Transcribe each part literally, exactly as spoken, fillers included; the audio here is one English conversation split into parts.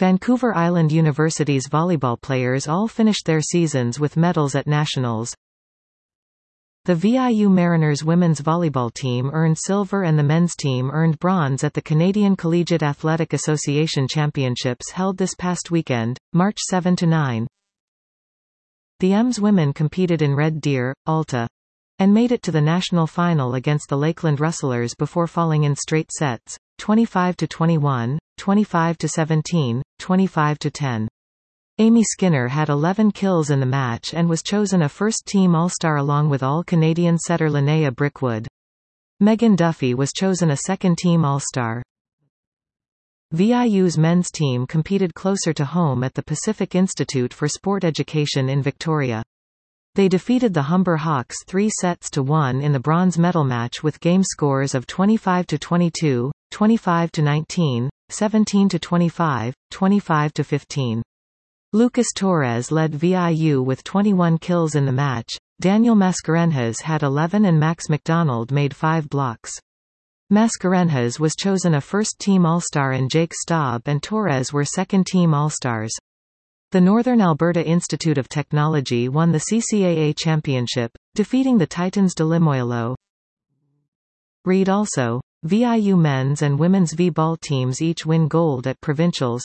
Vancouver Island University's volleyball players all finished their seasons with medals at nationals. The V I U Mariners women's volleyball team earned silver and the men's team earned bronze at the Canadian Collegiate Athletic Association Championships held this past weekend, March seventh to ninth. The E M S women competed in Red Deer, Alta, and made it to the national final against the Lakeland Rustlers before falling in straight sets, twenty-five to twenty-one, twenty-five to seventeen, twenty-five to ten. Amy Skinner had eleven kills in the match and was chosen a first-team All-Star along with All-Canadian setter Linnea Brickwood. Megan Duffy was chosen a second-team All-Star. V I U's men's team competed closer to home at the Pacific Institute for Sport Education in Victoria. They defeated the Humber Hawks three sets to one in the bronze medal match with game scores of twenty-five to twenty-two, twenty-five to nineteen, seventeen to twenty-five, twenty-five to fifteen. Lucas Torres led V I U with twenty-one kills in the match. Daniel Mascarenhas had eleven and Max McDonald made five blocks. Mascarenhas was chosen a first-team All-Star and Jake Staub and Torres were second-team All-Stars. The Northern Alberta Institute of Technology won the C C A A championship, defeating the Titans de Limoilou. Read also, V I U men's and women's V-ball teams each win gold at provincials.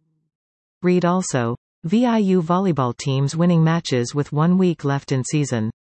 Read also, V I U volleyball teams winning matches with one week left in season.